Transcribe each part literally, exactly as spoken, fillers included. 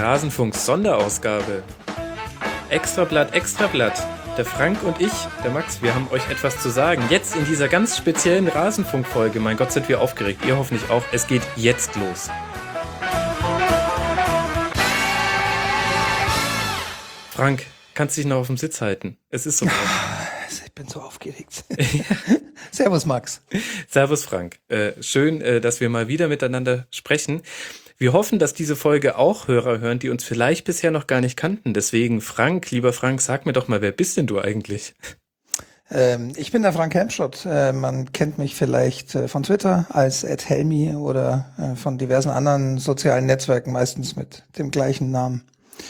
Rasenfunk-Sonderausgabe. Extrablatt, Extrablatt. Der Frank und ich, der Max, wir haben euch etwas zu sagen. Jetzt in dieser ganz speziellen Rasenfunk-Folge. Mein Gott, sind wir aufgeregt. Ihr hoffentlich auch. Es geht jetzt los. Frank, kannst dich noch auf dem Sitz halten? Es ist so. Ich bin so aufgeregt. Servus, Max. Servus, Frank. Äh, schön, äh, dass wir mal wieder miteinander sprechen. Wir hoffen, dass diese Folge auch Hörer hören, die uns vielleicht bisher noch gar nicht kannten. Deswegen, Frank, lieber Frank, sag mir doch mal, wer bist denn du eigentlich? Ähm, ich bin der Frank Helmschott. Äh, man kennt mich vielleicht äh, von Twitter als at helmi oder äh, von diversen anderen sozialen Netzwerken, meistens mit dem gleichen Namen.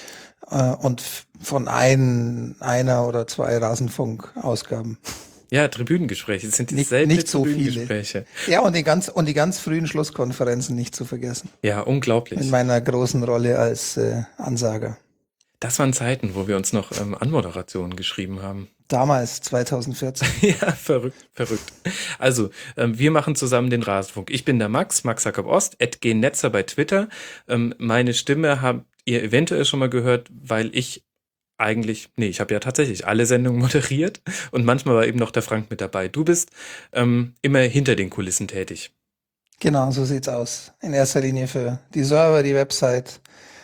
Äh, und f- von ein, einer oder zwei Rasenfunk-Ausgaben. Ja, Tribünengespräche. Das sind die Nicht, seltene nicht so viele. Tribünengespräche. Ja, und die ganz und die ganz frühen Schlusskonferenzen nicht zu vergessen. Ja, unglaublich. In meiner großen Rolle als äh, Ansager. Das waren Zeiten, wo wir uns noch ähm, Anmoderationen geschrieben haben. Damals, zweitausendvierzehn. Ja, verrückt, verrückt. Also, ähm, wir machen zusammen den Rasenfunk. Ich bin der Max, Max Jakob Ost, at gnetzer bei Twitter. Ähm, meine Stimme habt ihr eventuell schon mal gehört, weil ich eigentlich, nee, ich habe ja tatsächlich alle Sendungen moderiert und manchmal war eben noch der Frank mit dabei. Du bist ähm, immer hinter den Kulissen tätig. Genau, so sieht's aus. In erster Linie für die Server, die Website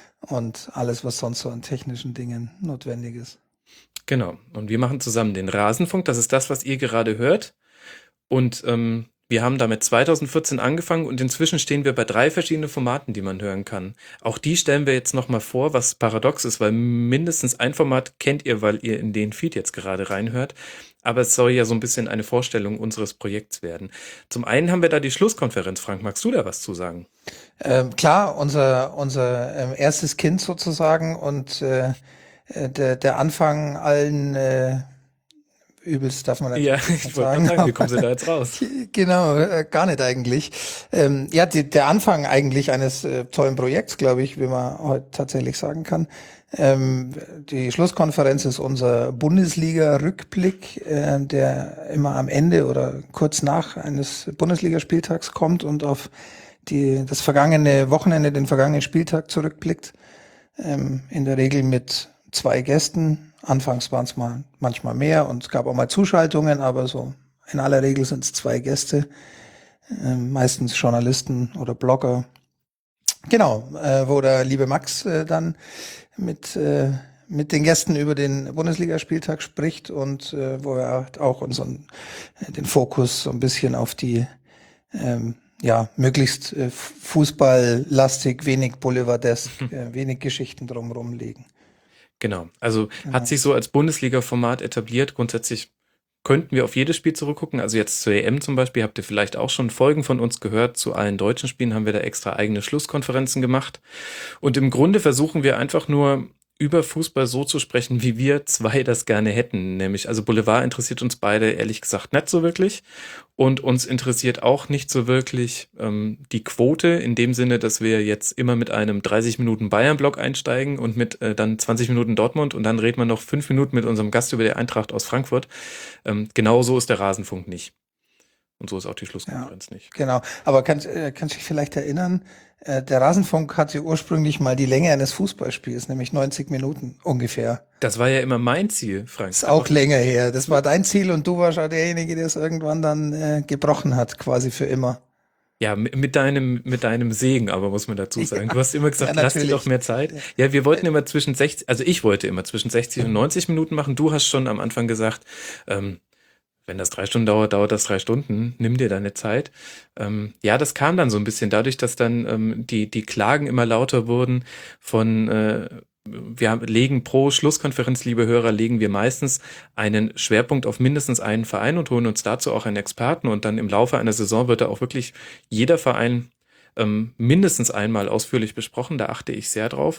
und alles, was sonst so an technischen Dingen notwendig ist. Genau. Und wir machen zusammen den Rasenfunk. Das ist das, was ihr gerade hört. Und ähm, wir haben damit zweitausendvierzehn angefangen und inzwischen stehen wir bei drei verschiedenen Formaten, die man hören kann. Auch die stellen wir jetzt nochmal vor, was paradox ist, weil mindestens ein Format kennt ihr, weil ihr in den Feed jetzt gerade reinhört. Aber es soll ja so ein bisschen eine Vorstellung unseres Projekts werden. Zum einen haben wir da die Schlusskonferenz. Frank, magst du da was zu sagen? Ähm, klar, unser unser ähm, erstes Kind sozusagen und äh, äh, der der Anfang allen äh, Übels darf man Ja, natürlich ich wollte gerade sagen, wie kommen Sie da jetzt raus? Genau, äh, gar nicht eigentlich. Ähm, ja, die, der Anfang eigentlich eines äh, tollen Projekts, glaube ich, wie man heute tatsächlich sagen kann. Ähm, die Schlusskonferenz ist unser Bundesliga-Rückblick, äh, der immer am Ende oder kurz nach eines Bundesligaspieltags kommt und auf die das vergangene Wochenende, den vergangenen Spieltag zurückblickt. Ähm, in der Regel mit zwei Gästen. Anfangs waren es mal manchmal mehr und es gab auch mal Zuschaltungen, aber so in aller Regel sind es zwei Gäste, äh, meistens Journalisten oder Blogger. Genau, äh, wo der liebe Max äh, dann mit äh, mit den Gästen über den Bundesligaspieltag spricht und äh, wo er auch unseren äh, den Fokus so ein bisschen auf die ähm, ja möglichst äh, fußballlastig, wenig Boulevardesk, äh, wenig Geschichten drumherum legen. Genau, also Genau. hat sich so als Bundesliga-Format etabliert. Grundsätzlich könnten wir auf jedes Spiel zurückgucken. Also jetzt zur E M zum Beispiel habt ihr vielleicht auch schon Folgen von uns gehört. Zu allen deutschen Spielen haben wir da extra eigene Schlusskonferenzen gemacht. Und im Grunde versuchen wir einfach nur über Fußball so zu sprechen, wie wir zwei das gerne hätten. Nämlich, also Boulevard interessiert uns beide ehrlich gesagt nicht so wirklich. Und uns interessiert auch nicht so wirklich ähm, die Quote in dem Sinne, dass wir jetzt immer mit einem dreißig Minuten Bayern-Block einsteigen und mit äh, dann zwanzig Minuten Dortmund und dann reden wir noch fünf Minuten mit unserem Gast über die Eintracht aus Frankfurt. Ähm, genau so ist der Rasenfunk nicht. Und so ist auch die Schlusskonferenz Ja, nicht. genau. Aber kannst äh, kannst dich vielleicht erinnern, äh, der Rasenfunk hatte ursprünglich mal die Länge eines Fußballspiels, nämlich neunzig Minuten ungefähr. Das war ja immer mein Ziel, Frank. Ist auch länger her. Das war dein Ziel und du warst auch derjenige, der es irgendwann dann äh, gebrochen hat, quasi für immer. Ja, mit mit deinem, mit deinem Segen, aber muss man dazu sagen. Du hast immer gesagt, Ja, lass dir natürlich. doch mehr Zeit. Ja, wir wollten immer zwischen sechzig, also ich wollte immer zwischen sechzig und neunzig Minuten machen. Du hast schon am Anfang gesagt, ähm, wenn das drei Stunden dauert, dauert das drei Stunden. Nimm dir deine Zeit. Ähm, ja, das kam dann so ein bisschen dadurch, dass dann ähm, die die Klagen immer lauter wurden von äh, wir haben, legen pro Schlusskonferenz, liebe Hörer, legen wir meistens einen Schwerpunkt auf mindestens einen Verein und holen uns dazu auch einen Experten. Und dann im Laufe einer Saison wird da auch wirklich jeder Verein ähm, mindestens einmal ausführlich besprochen. Da achte ich sehr drauf.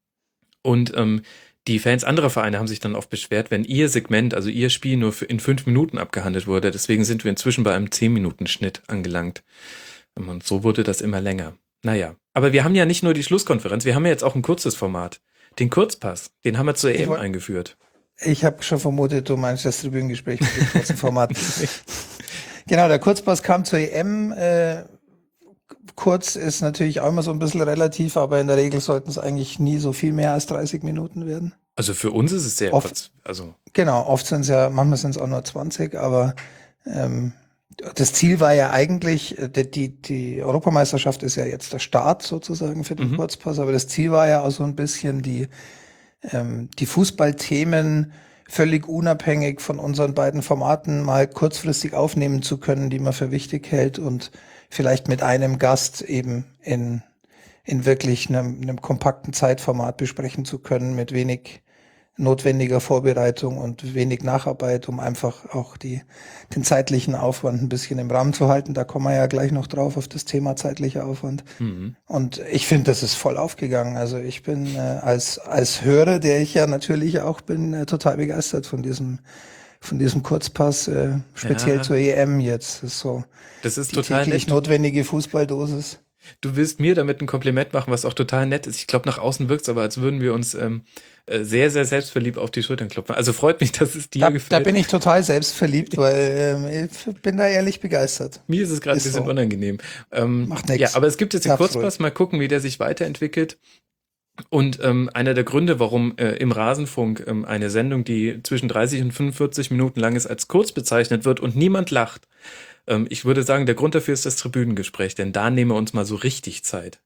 Und ähm, die Fans anderer Vereine haben sich dann oft beschwert, wenn ihr Segment, also ihr Spiel nur für in fünf Minuten abgehandelt wurde. Deswegen sind wir inzwischen bei einem zehn-Minuten-Schnitt angelangt. Und so wurde das immer länger. Naja, aber wir haben ja nicht nur die Schlusskonferenz, wir haben ja jetzt auch ein kurzes Format. Den Kurzpass, den haben wir zur E M woll- eingeführt. Ich habe schon vermutet, du meinst das Tribünengespräch mit dem kurzen Format. Genau, der Kurzpass kam zur E M, äh, kurz ist natürlich auch immer so ein bisschen relativ, aber in der Regel sollten es eigentlich nie so viel mehr als dreißig Minuten werden. Also für uns ist es sehr Oft, kurz. Also genau, oft sind es ja, manchmal sind es auch nur zwanzig, aber ähm, das Ziel war ja eigentlich, äh, die, die, die Europameisterschaft ist ja jetzt der Start sozusagen für den mhm. Kurzpass, aber das Ziel war ja auch so ein bisschen die, ähm, die Fußballthemen völlig unabhängig von unseren beiden Formaten mal kurzfristig aufnehmen zu können, die man für wichtig hält und vielleicht mit einem Gast eben in, in wirklich einem, einem kompakten Zeitformat besprechen zu können, mit wenig notwendiger Vorbereitung und wenig Nacharbeit, um einfach auch die, den zeitlichen Aufwand ein bisschen im Rahmen zu halten. Da kommen wir ja gleich noch drauf auf das Thema zeitlicher Aufwand. Mhm. Und ich finde, das ist voll aufgegangen. Also ich bin äh, als, als Hörer, der ich ja natürlich auch bin, äh, total begeistert von diesem, von diesem Kurzpass, äh, speziell Ja, zur E M jetzt. Das ist so das ist die total täglich nett. notwendige Fußballdosis. Du willst mir damit ein Kompliment machen, was auch total nett ist. Ich glaube, nach außen wirkt es aber, als würden wir uns ähm, äh, sehr, sehr selbstverliebt auf die Schultern klopfen. Also freut mich, dass es dir Da, da gefällt. bin ich total selbstverliebt, weil ähm, ich bin da ehrlich begeistert. Mir ist es gerade ein Ist bisschen so. unangenehm. Ähm, Macht ja, nix. aber es gibt jetzt den Sag's Kurzpass, ruhig. mal gucken, wie der sich weiterentwickelt. Und ähm, einer der Gründe, warum äh, im Rasenfunk ähm, eine Sendung, die zwischen dreißig und fünfundvierzig Minuten lang ist, als kurz bezeichnet wird und niemand lacht. Ähm, ich würde sagen, der Grund dafür ist das Tribünengespräch, denn da nehmen wir uns mal so richtig Zeit.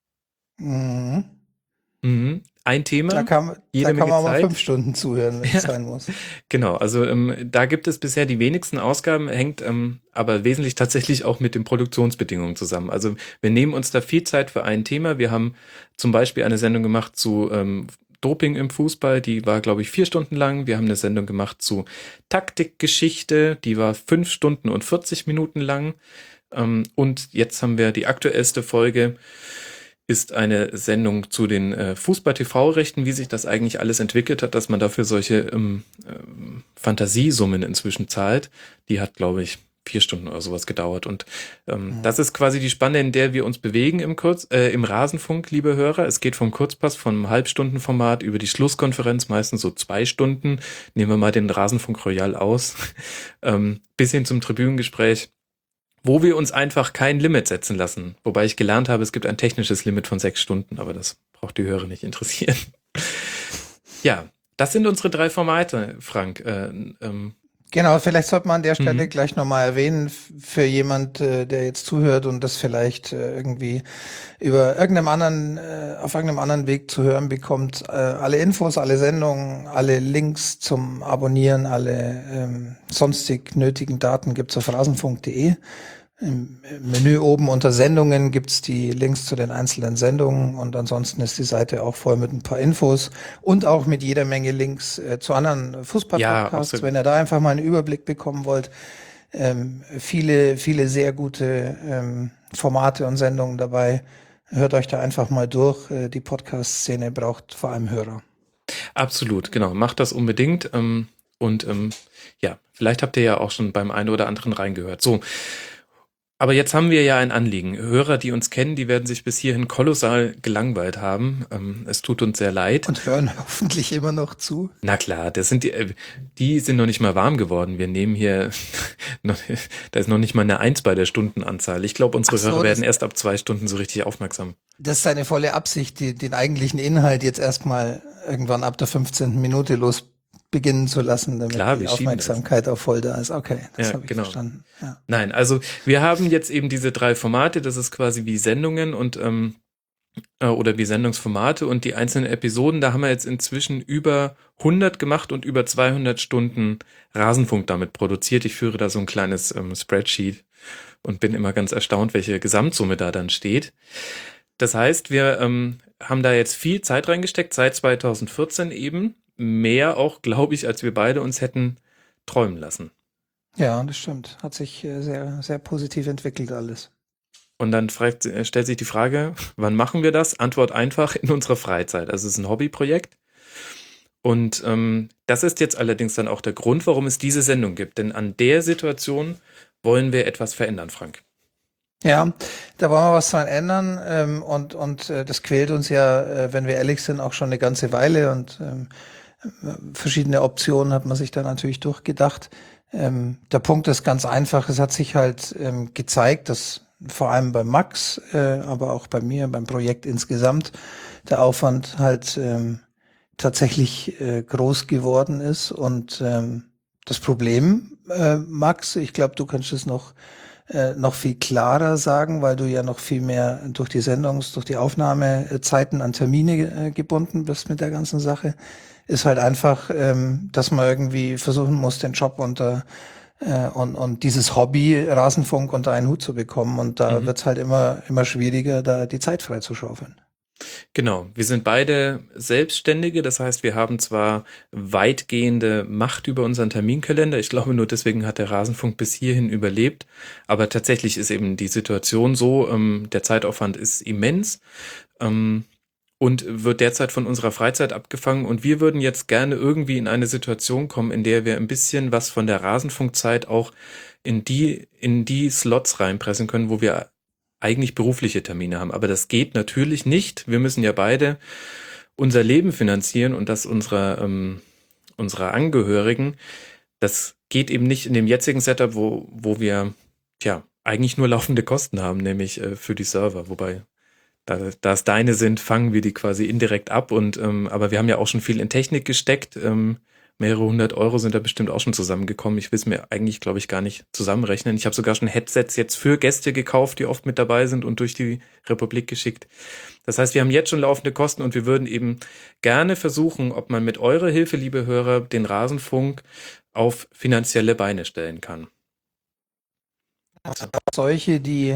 Mhm. Mhm. Ein Da Thema, kann, jede da kann Menge man mal Zeit. fünf Stunden zuhören, wenn es Ja, sein muss. genau. Also ähm, da gibt es bisher die wenigsten Ausgaben, hängt ähm, aber wesentlich tatsächlich auch mit den Produktionsbedingungen zusammen. Also wir nehmen uns da viel Zeit für ein Thema. Wir haben zum Beispiel eine Sendung gemacht zu ähm, Doping im Fußball, die war, glaube ich, vier Stunden lang. Wir haben eine Sendung gemacht zu Taktikgeschichte, die war fünf Stunden und vierzig Minuten lang. Ähm, und jetzt haben wir die aktuellste Folge, ist eine Sendung zu den äh, Fußball-T V-Rechten, wie sich das eigentlich alles entwickelt hat, dass man dafür solche ähm, ähm, Fantasiesummen inzwischen zahlt. Die hat, glaube ich, vier Stunden oder sowas gedauert. Und ähm, Mhm. das ist quasi die Spanne, in der wir uns bewegen im Kurz, äh, im Rasenfunk, liebe Hörer. Es geht vom Kurzpass, vom Halbstundenformat über die Schlusskonferenz, meistens so zwei Stunden. Nehmen wir mal den Rasenfunk Royal aus, ähm, bis hin zum Tribünengespräch, wo wir uns einfach kein Limit setzen lassen. Wobei ich gelernt habe, es gibt ein technisches Limit von sechs Stunden, aber das braucht die Hörer nicht interessieren. Ja, das sind unsere drei Formate, Frank. Äh, ähm, Genau, vielleicht sollte man an der Stelle mhm. gleich nochmal erwähnen, f- für jemand, äh, der jetzt zuhört und das vielleicht äh, irgendwie über irgendeinem anderen, äh, auf irgendeinem anderen Weg zu hören bekommt. Äh, alle Infos, alle Sendungen, alle Links zum Abonnieren, alle ähm, sonstig nötigen Daten gibt's auf rasenfunk punkt de. Im Menü oben unter Sendungen gibt's die Links zu den einzelnen Sendungen und ansonsten ist die Seite auch voll mit ein paar Infos und auch mit jeder Menge Links äh, zu anderen Ja, Fußball-Podcasts, absolut. wenn ihr da einfach mal einen Überblick bekommen wollt. Ähm, viele, viele sehr gute ähm, Formate und Sendungen dabei. Hört euch da einfach mal durch. Äh, die Podcast-Szene braucht vor allem Hörer. Absolut, genau. Macht das unbedingt. Ähm, und ähm, ja, vielleicht habt ihr ja auch schon beim einen oder anderen reingehört. So, aber jetzt haben wir ja ein Anliegen. Hörer, die uns kennen, die werden sich bis hierhin kolossal gelangweilt haben. Ähm, es tut uns sehr leid. Und hören hoffentlich immer noch zu. Na klar, das sind die, äh, die sind noch nicht mal warm geworden. Wir nehmen hier, noch, da ist noch nicht mal eine Eins bei der Stundenanzahl. Ich glaube, unsere Ach so, Hörer werden das, erst ab zwei Stunden so richtig aufmerksam. das ist seine volle Absicht, die, den eigentlichen Inhalt jetzt erstmal irgendwann ab der fünfzehnten Minute los beginnen zu lassen, damit Klar, die wir schieben das. Aufmerksamkeit auch voll da ist. Okay, das Ja, habe ich genau. verstanden. Ja. Nein, also wir haben jetzt eben diese drei Formate. Das ist quasi wie Sendungen und ähm, äh, oder wie Sendungsformate und die einzelnen Episoden. Da haben wir jetzt inzwischen über hundert gemacht und über zweihundert Stunden Rasenfunk damit produziert. Ich führe da so ein kleines ähm, Spreadsheet und bin immer ganz erstaunt, welche Gesamtsumme da dann steht. Das heißt, wir ähm, haben da jetzt viel Zeit reingesteckt, seit zweitausendvierzehn eben. Mehr auch, glaube ich, als wir beide uns hätten träumen lassen. Ja, das stimmt. Hat sich äh, sehr, sehr positiv entwickelt alles. Und dann fragt, äh, stellt sich die Frage, wann machen wir das? Antwort einfach, in unserer Freizeit. Also es ist ein Hobbyprojekt. Und ähm, das ist jetzt allerdings dann auch der Grund, warum es diese Sendung gibt. Denn an der Situation wollen wir etwas verändern, Frank. Ja, da wollen wir was dran ändern ähm, und und äh, das quält uns ja, äh, wenn wir ehrlich sind, auch schon eine ganze Weile und ähm, verschiedene Optionen hat man sich da natürlich durchgedacht. Ähm, der Punkt ist ganz einfach, es hat sich halt ähm, gezeigt, dass vor allem bei Max, äh, aber auch bei mir, beim Projekt insgesamt, der Aufwand halt ähm, tatsächlich äh, groß geworden ist. Und ähm, das Problem, äh, Max, ich glaube, du kannst es noch äh, noch viel klarer sagen, weil du ja noch viel mehr durch die Sendungs-, durch die Aufnahmezeiten an Termine äh, gebunden bist mit der ganzen Sache, ist halt einfach, ähm, dass man irgendwie versuchen muss, den Job unter äh, und, und dieses Hobby Rasenfunk unter einen Hut zu bekommen. Und da Mhm. wird's halt immer, immer schwieriger, da die Zeit frei zu schaufeln. Genau, wir sind beide Selbstständige, das heißt, wir haben zwar weitgehende Macht über unseren Terminkalender, ich glaube nur deswegen hat der Rasenfunk bis hierhin überlebt, aber tatsächlich ist eben die Situation so, ähm, der Zeitaufwand ist immens ähm, und wird derzeit von unserer Freizeit abgefangen und wir würden jetzt gerne irgendwie in eine Situation kommen, in der wir ein bisschen was von der Rasenfunkzeit auch in die, in die Slots reinpressen können, wo wir eigentlich berufliche Termine haben. Aber das geht natürlich nicht. Wir müssen ja beide unser Leben finanzieren und das unserer, ähm, unserer Angehörigen. Das geht eben nicht in dem jetzigen Setup, wo, wo wir tja, eigentlich nur laufende Kosten haben, nämlich äh, für die Server. Wobei, da, da es deine sind, fangen wir die quasi indirekt ab. Und ähm, aber wir haben ja auch schon viel in Technik gesteckt. Ähm, mehrere hundert Euro sind da bestimmt auch schon zusammengekommen. Ich will es mir eigentlich, glaube ich, gar nicht zusammenrechnen. Ich habe sogar schon Headsets jetzt für Gäste gekauft, die oft mit dabei sind und durch die Republik geschickt. Das heißt, wir haben jetzt schon laufende Kosten und wir würden eben gerne versuchen, ob man mit eurer Hilfe, liebe Hörer, den Rasenfunk auf finanzielle Beine stellen kann. Solche, die,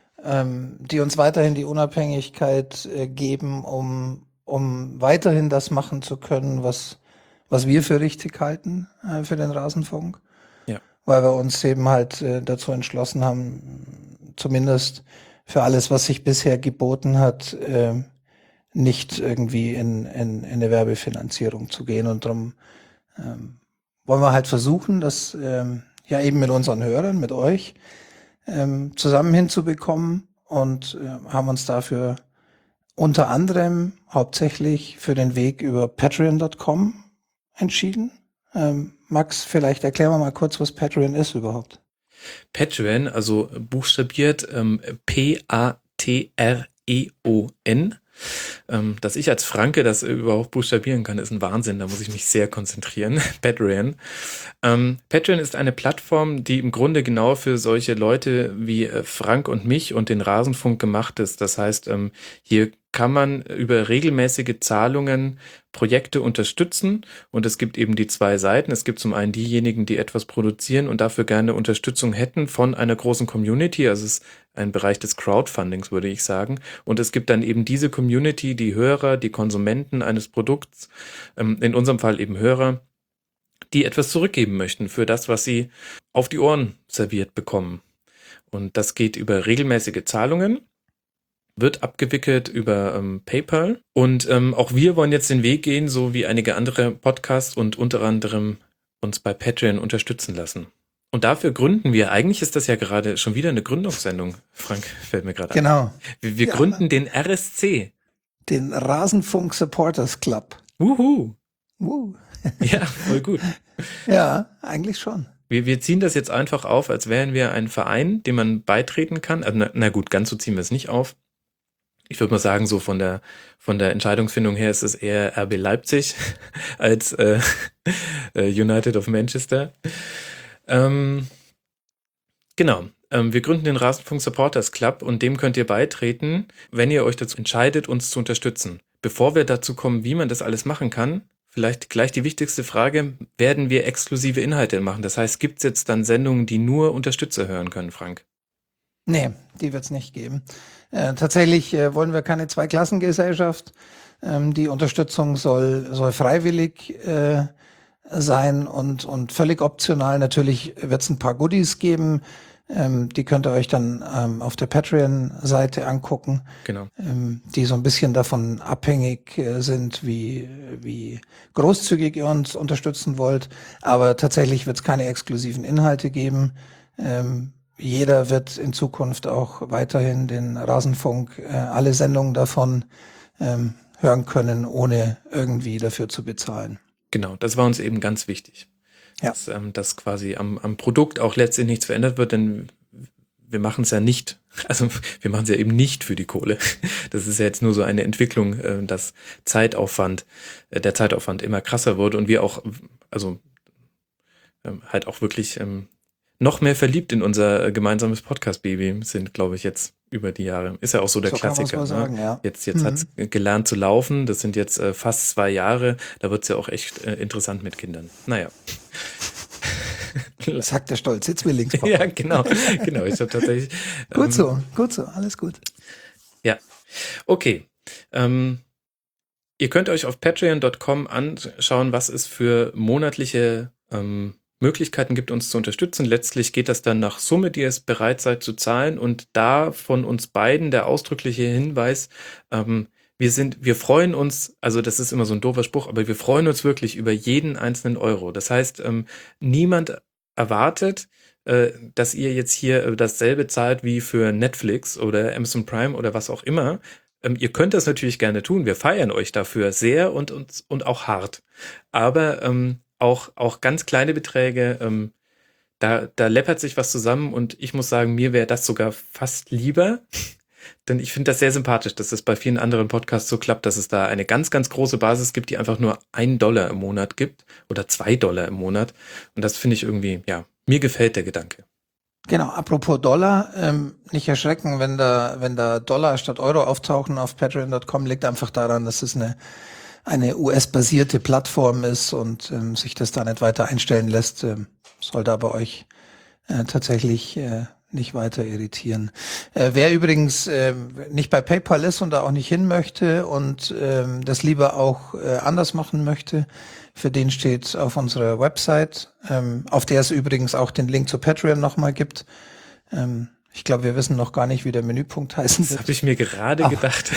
ähm, die uns weiterhin die Unabhängigkeit äh, geben, um, um weiterhin das machen zu können, was, was wir für richtig halten äh, für den Rasenfunk. Ja. Weil wir uns eben halt äh, dazu entschlossen haben, zumindest für alles, was sich bisher geboten hat, äh, nicht irgendwie in, in, in eine Werbefinanzierung zu gehen. Und darum ähm, wollen wir halt versuchen, das ähm, ja eben mit unseren Hörern, mit euch, ähm, zusammen hinzubekommen und äh, haben uns dafür unter anderem hauptsächlich für den Weg über patreon Punkt com entschieden. Ähm, Max, vielleicht erklären wir mal kurz, was Patreon ist überhaupt. Patreon, also buchstabiert ähm, P A T R E O N. Ähm, dass ich als Franke das überhaupt buchstabieren kann, ist ein Wahnsinn. Da muss ich mich sehr konzentrieren. Patreon. Ähm, Patreon ist eine Plattform, die im Grunde genau für solche Leute wie äh, Frank und mich und den Rasenfunk gemacht ist. Das heißt, ähm, hier kann man über regelmäßige Zahlungen Projekte unterstützen und es gibt eben die zwei Seiten. Es gibt zum einen diejenigen, die etwas produzieren und dafür gerne Unterstützung hätten von einer großen Community. Also es ist ein Bereich des Crowdfundings, würde ich sagen. Und es gibt dann eben diese Community, die Hörer, die Konsumenten eines Produkts, ähm, in unserem Fall eben Hörer, die etwas zurückgeben möchten für das, was sie auf die Ohren serviert bekommen. Und das geht über regelmäßige Zahlungen, wird abgewickelt über ähm, PayPal. Und ähm, auch wir wollen jetzt den Weg gehen, so wie einige andere Podcasts und unter anderem uns bei Patreon unterstützen lassen. Und dafür gründen wir, eigentlich ist das ja gerade schon wieder eine Gründungssendung, Frank, fällt mir gerade Genau. ein. Wir, wir Ja. gründen den R S C. Den Rasenfunk Supporters Club. Wuhu. Uh. Ja, voll gut. Ja, eigentlich schon. Wir, wir ziehen das jetzt einfach auf, als wären wir ein Verein, dem man beitreten kann. Also, na, na gut, ganz so ziehen wir es nicht auf. Ich würde mal sagen, so von der von der Entscheidungsfindung her ist es eher R B Leipzig als äh, United of Manchester. Ähm, genau. Ähm, wir gründen den Rasenfunk Supporters Club und dem könnt ihr beitreten, wenn ihr euch dazu entscheidet, uns zu unterstützen. Bevor wir dazu kommen, wie man das alles machen kann, vielleicht gleich die wichtigste Frage, werden wir exklusive Inhalte machen? Das heißt, gibt es jetzt dann Sendungen, die nur Unterstützer hören können, Frank? Nee, die wird's nicht geben. Äh, tatsächlich äh, wollen wir keine Zweiklassengesellschaft. Ähm, die Unterstützung soll, soll freiwillig äh, sein und, und völlig optional. Natürlich wird's ein paar Goodies geben. Ähm, die könnt ihr euch dann ähm, auf der Patreon-Seite angucken, Genau. ähm, die so ein bisschen davon abhängig äh, sind, wie, wie großzügig ihr uns unterstützen wollt. Aber tatsächlich wird's keine exklusiven Inhalte geben. Ähm, Jeder wird in Zukunft auch weiterhin den Rasenfunk, äh, alle Sendungen davon ähm, hören können, ohne irgendwie dafür zu bezahlen. Genau, das war uns eben ganz wichtig. Ja. Dass, ähm, dass quasi am, am Produkt auch letztlich nichts verändert wird, denn wir machen es ja nicht, also wir machen es ja eben nicht für die Kohle. Das ist ja jetzt nur so eine Entwicklung, äh, dass Zeitaufwand, äh, der Zeitaufwand immer krasser wurde und wir auch, also ähm, halt auch wirklich ähm, noch mehr verliebt in unser äh, gemeinsames Podcast-Baby sind, glaube ich, jetzt über die Jahre. Ist ja auch so der So kann man's Klassiker. mal sagen, Ne? ja. Jetzt jetzt Mhm. hat's gelernt zu laufen. Das sind jetzt äh, fast zwei Jahre. Da wird's ja auch echt äh, interessant mit Kindern. Naja. Sagt der stolze Zwillingspapa. Ja, genau. Genau. Ich habe tatsächlich. Gut ähm, so, gut so, alles gut. Ja. Okay. Ähm, ihr könnt euch auf patreon Punkt com anschauen, was es für monatliche ähm, Möglichkeiten gibt, uns zu unterstützen. Letztlich geht das dann nach Summe, die ihr es bereit seid zu zahlen. Und da von uns beiden der ausdrückliche Hinweis, ähm, wir sind, wir freuen uns, also das ist immer so ein doofer Spruch, aber wir freuen uns wirklich über jeden einzelnen Euro. Das heißt, ähm, niemand erwartet, äh, dass ihr jetzt hier äh, dasselbe zahlt wie für Netflix oder Amazon Prime oder was auch immer. Ähm, ihr könnt das natürlich gerne tun. Wir feiern euch dafür sehr und, und, und auch hart. Aber ähm, auch, auch ganz kleine Beträge, ähm, da, da läppert sich was zusammen und ich muss sagen, mir wäre das sogar fast lieber, denn ich finde das sehr sympathisch, dass das bei vielen anderen Podcasts so klappt, dass es da eine ganz, ganz große Basis gibt, die einfach nur ein Dollar im Monat gibt oder zwei Dollar im Monat. Und das finde ich irgendwie, ja, mir gefällt der Gedanke. Genau, apropos Dollar, ähm, nicht erschrecken, wenn da, wenn da Dollar statt Euro auftauchen auf patreon Punkt com, liegt einfach daran, dass es eine, eine U S-basierte Plattform ist und ähm, sich das da nicht weiter einstellen lässt, ähm, sollte aber euch äh, tatsächlich äh, nicht weiter irritieren. Äh, wer übrigens äh, nicht bei PayPal ist und da auch nicht hin möchte und ähm, das lieber auch äh, anders machen möchte, für den steht auf unserer Website, ähm, auf der es übrigens auch den Link zu Patreon nochmal gibt. Ähm, ich glaube, wir wissen noch gar nicht, wie der Menüpunkt heißen Das wird. habe ich mir gerade Ach. gedacht.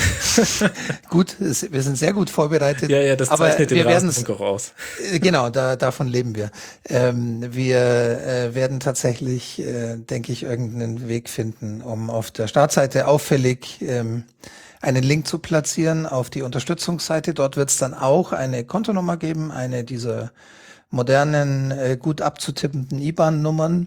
Gut, es, wir sind sehr gut vorbereitet. Ja, ja, das aber zeichnet den wir werden's- Rasenfunk auch aus. Äh, Genau, da, davon leben wir. Ähm, wir äh, werden tatsächlich, äh, denke ich, irgendeinen Weg finden, um auf der Startseite auffällig ähm, einen Link zu platzieren auf die Unterstützungsseite. Dort wird es dann auch eine Kontonummer geben, eine dieser modernen, äh, gut abzutippenden I B A N-Nummern.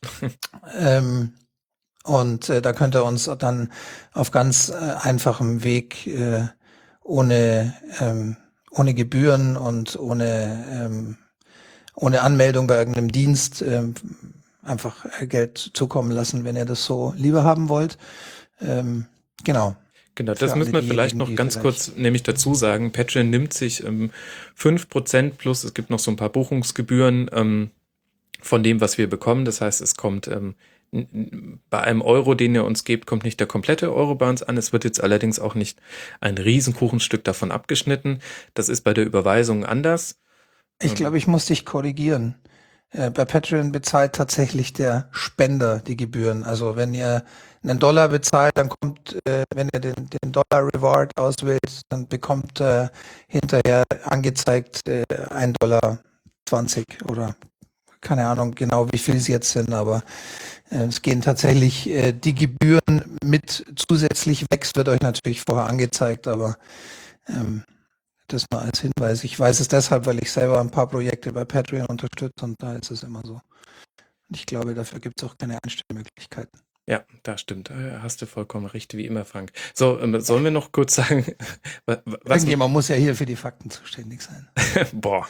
ähm, und äh, da könnt ihr uns dann auf ganz äh, einfachem Weg äh, ohne ähm, ohne Gebühren und ohne ähm, ohne Anmeldung bei irgendeinem Dienst ähm, einfach äh, Geld zukommen lassen, wenn ihr das so lieber haben wollt. Ähm, genau. Genau, Für das alle müssen wir vielleicht diejenigen, noch die ganz vielleicht- kurz nämlich dazu sagen. Patreon nimmt sich ähm, fünf Prozent plus, es gibt noch so ein paar Buchungsgebühren ähm, von dem, was wir bekommen. Das heißt, es kommt ähm, n- n- bei einem Euro, den ihr uns gebt, kommt nicht der komplette Euro bei uns an. Es wird jetzt allerdings auch nicht ein Riesenkuchenstück davon abgeschnitten. Das ist bei der Überweisung anders. Ich glaube, ich muss dich korrigieren. Äh, bei Patreon bezahlt tatsächlich der Spender die Gebühren. Also wenn ihr einen Dollar bezahlt, dann kommt, äh, wenn ihr den, den Dollar Reward auswählt, dann bekommt äh, hinterher angezeigt äh, ein Dollar zwanzig oder keine Ahnung genau, wie viel es jetzt sind, aber äh, es gehen tatsächlich äh, die Gebühren mit zusätzlich weg. Es wird euch natürlich vorher angezeigt, aber ähm, das mal als Hinweis. Ich weiß es deshalb, weil ich selber ein paar Projekte bei Patreon unterstütze und da ist es immer so. Und ich glaube, dafür gibt es auch keine Einstellmöglichkeiten. Ja, das stimmt. Da hast du vollkommen recht, wie immer, Frank. So, ähm, sollen wir noch kurz sagen, wa- wa- was... Irgendjemand muss ja hier für die Fakten zuständig sein. Boah.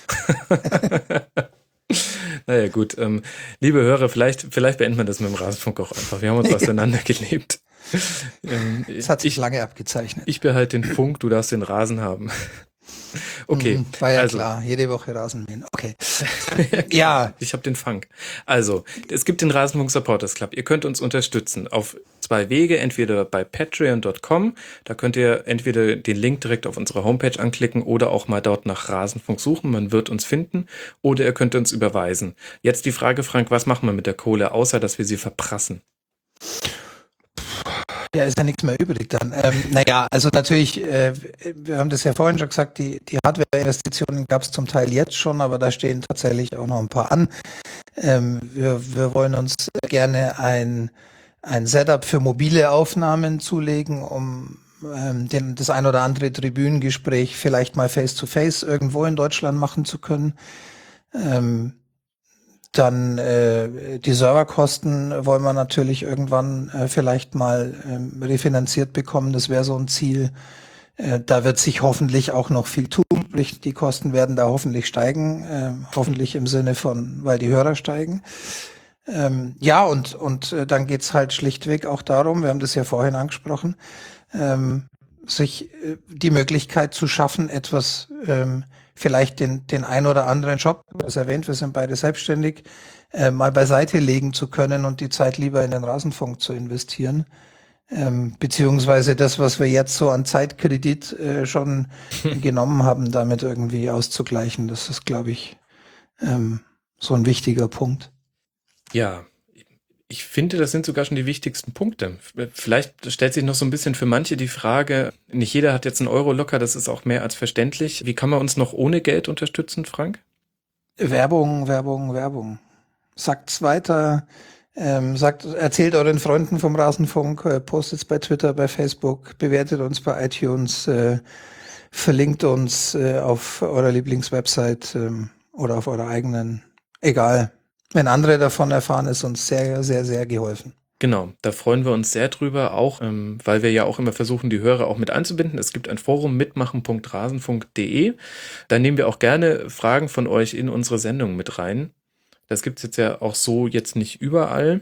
Naja, gut. Ähm, liebe Hörer, vielleicht, vielleicht beenden wir das mit dem Rasenfunk auch einfach. Wir haben uns auseinandergelebt. Ähm, Es hat sich ich, lange abgezeichnet. ich behalte den Funk, du darfst den Rasen haben. Okay, Mhm, war ja also. klar, jede Woche Rasenmähen. Okay. Ja, Ich habe den Funk. Also, es gibt den Rasenfunk Supporters Club. Ihr könnt uns unterstützen auf zwei Wege, entweder bei patreon Punkt com, da könnt ihr entweder den Link direkt auf unserer Homepage anklicken oder auch mal dort nach Rasenfunk suchen, man wird uns finden, oder ihr könnt uns überweisen. Jetzt die Frage, Frank, was machen wir mit der Kohle, außer dass wir sie verprassen? ja, ist ja nichts mehr übrig dann. Ähm, naja, also natürlich, äh, wir haben das ja vorhin schon gesagt, die, die Hardware-Investitionen gab es zum Teil jetzt schon, aber da stehen tatsächlich auch noch ein paar an. Ähm, wir, wir wollen uns gerne ein, ein Setup für mobile Aufnahmen zulegen, um ähm, den, das ein oder andere Tribünengespräch vielleicht mal face-to-face irgendwo in Deutschland machen zu können. Ähm, Dann äh, die Serverkosten wollen wir natürlich irgendwann äh, vielleicht mal ähm, refinanziert bekommen. Das wäre so ein Ziel. Äh, da wird sich hoffentlich auch noch viel tun. Sprich, die Kosten werden da hoffentlich steigen. Äh, hoffentlich im Sinne von, weil die Hörer steigen. Ähm, ja, und, und äh, dann geht's halt schlichtweg auch darum, wir haben das ja vorhin angesprochen, ähm, sich äh, die Möglichkeit zu schaffen, etwas ähm, vielleicht den, den ein oder anderen Job, das erwähnt, wir sind beide selbstständig, äh, mal beiseite legen zu können und die Zeit lieber in den Rasenfunk zu investieren. Ähm, beziehungsweise das, was wir jetzt so an Zeitkredit äh, schon genommen haben, damit irgendwie auszugleichen. Das ist, glaube ich, ähm, so ein wichtiger Punkt. Ja, ich finde, das sind sogar schon die wichtigsten Punkte. Vielleicht stellt sich noch so ein bisschen für manche die Frage, nicht jeder hat jetzt einen Euro locker, das ist auch mehr als verständlich. Wie kann man uns noch ohne Geld unterstützen, Frank? Werbung, Werbung, Werbung. Sagt's weiter, ähm, sagt, erzählt euren Freunden vom Rasenfunk, äh, postet's bei Twitter, bei Facebook, bewertet uns bei iTunes, äh, verlinkt uns äh, auf eurer Lieblingswebsite ähm, oder auf eurer eigenen. Egal. Wenn andere davon erfahren, ist uns sehr, sehr, sehr geholfen. Genau, da freuen wir uns sehr drüber, auch ähm, weil wir ja auch immer versuchen, die Hörer auch mit einzubinden. Es gibt ein Forum mitmachen punkt rasenfunk punkt de. Da nehmen wir auch gerne Fragen von euch in unsere Sendung mit rein. Das gibt's jetzt ja auch so jetzt nicht überall.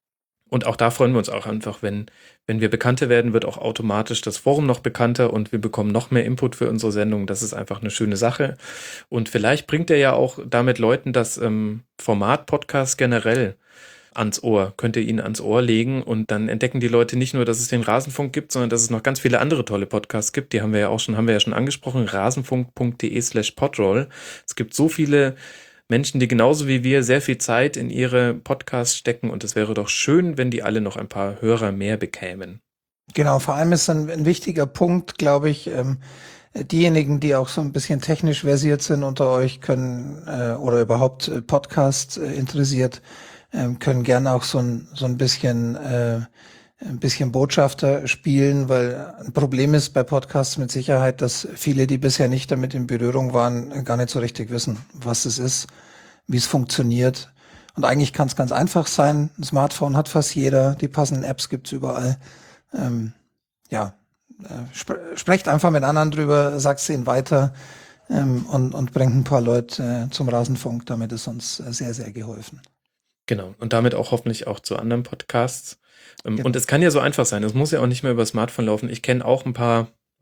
Und auch da freuen wir uns auch einfach, wenn, wenn wir bekannter werden, wird auch automatisch das Forum noch bekannter und wir bekommen noch mehr Input für unsere Sendung. Das ist einfach eine schöne Sache. Und vielleicht bringt er ja auch damit Leuten das ähm, Format Podcast generell ans Ohr, könnt ihr ihnen ans Ohr legen und dann entdecken die Leute nicht nur, dass es den Rasenfunk gibt, sondern dass es noch ganz viele andere tolle Podcasts gibt. Die haben wir ja auch schon, haben wir ja schon angesprochen, rasenfunk punkt de slash podroll. Es gibt so viele Menschen, die genauso wie wir sehr viel Zeit in ihre Podcasts stecken und es wäre doch schön, wenn die alle noch ein paar Hörer mehr bekämen. Genau, vor allem ist ein, ein wichtiger Punkt, glaube ich, ähm, diejenigen, die auch so ein bisschen technisch versiert sind unter euch, können äh, oder überhaupt äh, Podcast äh, interessiert, ähm, können gerne auch so ein so ein bisschen äh, ein bisschen Botschafter spielen, weil ein Problem ist bei Podcasts mit Sicherheit, dass viele, die bisher nicht damit in Berührung waren, gar nicht so richtig wissen, was es ist, wie es funktioniert. Und eigentlich kann es ganz einfach sein. Ein Smartphone hat fast jeder, die passenden Apps gibt's überall. Ähm, ja, äh, sp sprecht einfach mit anderen drüber, sagt's ihnen weiter ähm, und, und bringt ein paar Leute äh, zum Rasenfunk. Damit ist uns äh, sehr, sehr geholfen. Genau, und damit auch hoffentlich auch zu anderen Podcasts. Genau. Und es kann ja so einfach sein, es muss ja auch nicht mehr über Smartphone laufen. Ich kenne auch ein paar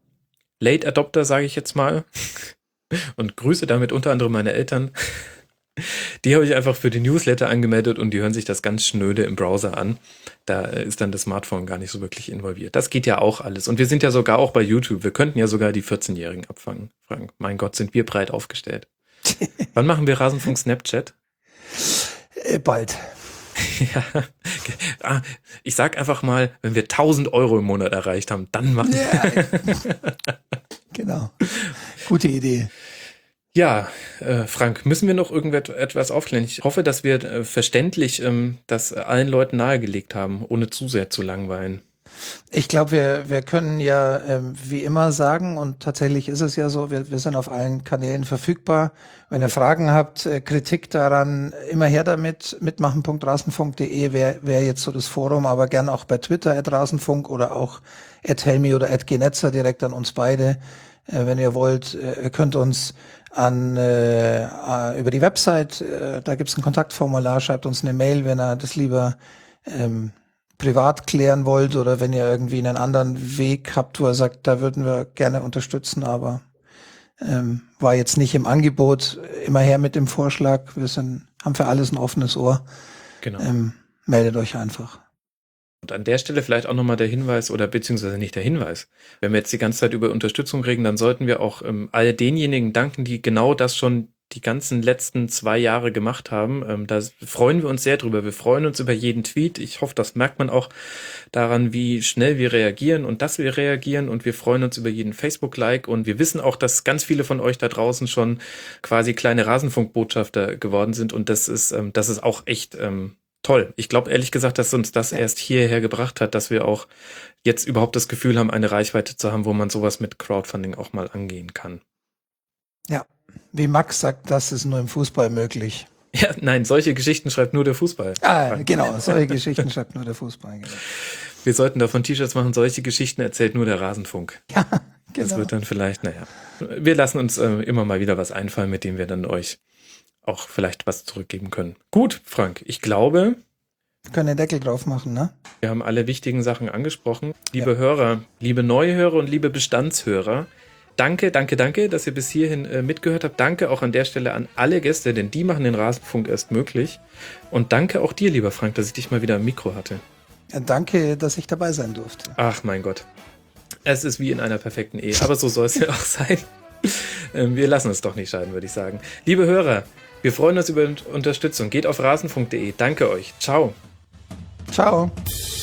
Late Adopter, sage ich jetzt mal, und grüße damit unter anderem meine Eltern. Die habe ich einfach für die Newsletter angemeldet und die hören sich das ganz schnöde im Browser an. Da ist dann das Smartphone gar nicht so wirklich involviert. Das geht ja auch alles. Und wir sind ja sogar auch bei YouTube. Wir könnten ja sogar die vierzehnjährigen abfangen. Frank, mein Gott, sind wir breit aufgestellt. Wann machen wir Rasenfunk Snapchat? Äh, bald. Ja, ah, ich sag einfach mal, wenn wir tausend Euro im Monat erreicht haben, dann machen wir. Ja. Genau. Gute Idee. Ja, äh, Frank, müssen wir noch irgendetwas aufklären? Ich hoffe, dass wir äh, verständlich ähm, das allen Leuten nahegelegt haben, ohne zu sehr zu langweilen. Ich glaube, wir, wir können ja ähm, wie immer sagen, und tatsächlich ist es ja so, wir, wir sind auf allen Kanälen verfügbar. Wenn ihr Fragen habt, äh, Kritik daran, immer her damit, mitmachen punkt rasenfunk punkt de wäre wär jetzt so das Forum, aber gern auch bei Twitter at rasenfunk oder auch at helmi oder at genetzer direkt an uns beide. Äh, wenn ihr wollt, äh, ihr könnt uns an äh, äh, über die Website, äh, da gibt's ein Kontaktformular, schreibt uns eine Mail, wenn ihr das lieber ähm, privat klären wollt oder wenn ihr irgendwie einen anderen Weg habt, wo ihr sagt, da würden wir gerne unterstützen, aber ähm, war jetzt nicht im Angebot. Immer her mit dem Vorschlag. Wir sind, haben für alles ein offenes Ohr. Genau. Ähm, meldet euch einfach. Und an der Stelle vielleicht auch nochmal der Hinweis oder beziehungsweise nicht der Hinweis. Wenn wir jetzt die ganze Zeit über Unterstützung reden, dann sollten wir auch ähm, all denjenigen danken, die genau das schon die ganzen letzten zwei Jahre gemacht haben. Ähm, da freuen wir uns sehr drüber. Wir freuen uns über jeden Tweet. Ich hoffe, das merkt man auch daran, wie schnell wir reagieren und dass wir reagieren. Und wir freuen uns über jeden Facebook-Like. Und wir wissen auch, dass ganz viele von euch da draußen schon quasi kleine Rasenfunk-Botschafter geworden sind. Und das ist, ähm, das ist auch echt ähm, toll. Ich glaube ehrlich gesagt, dass uns das erst hierher gebracht hat, dass wir auch jetzt überhaupt das Gefühl haben, eine Reichweite zu haben, wo man sowas mit Crowdfunding auch mal angehen kann. Ja, wie Max sagt, das ist nur im Fußball möglich. Ja, nein, solche Geschichten schreibt nur der Fußball. Ah, genau, solche Geschichten schreibt nur der Fußball. Genau. Wir sollten davon T-Shirts machen, solche Geschichten erzählt nur der Rasenfunk. Ja, genau. Das wird dann vielleicht, naja. Wir lassen uns äh, immer mal wieder was einfallen, mit dem wir dann euch auch vielleicht was zurückgeben können. Gut, Frank, ich glaube, wir können den Deckel drauf machen, ne? Wir haben alle wichtigen Sachen angesprochen. Liebe Ja. Hörer, liebe Neuhörer und liebe Bestandshörer, danke, danke, danke, dass ihr bis hierhin äh, mitgehört habt. Danke auch an der Stelle an alle Gäste, denn die machen den Rasenfunk erst möglich. Und danke auch dir, lieber Frank, dass ich dich mal wieder am Mikro hatte. Ja, danke, dass ich dabei sein durfte. Ach mein Gott. Es ist wie in einer perfekten Ehe, aber so soll es ja auch sein. Ähm, wir lassen uns doch nicht scheiden, würde ich sagen. Liebe Hörer, wir freuen uns über Unterstützung. Geht auf rasenfunk punkt de. Danke euch. Ciao. Ciao.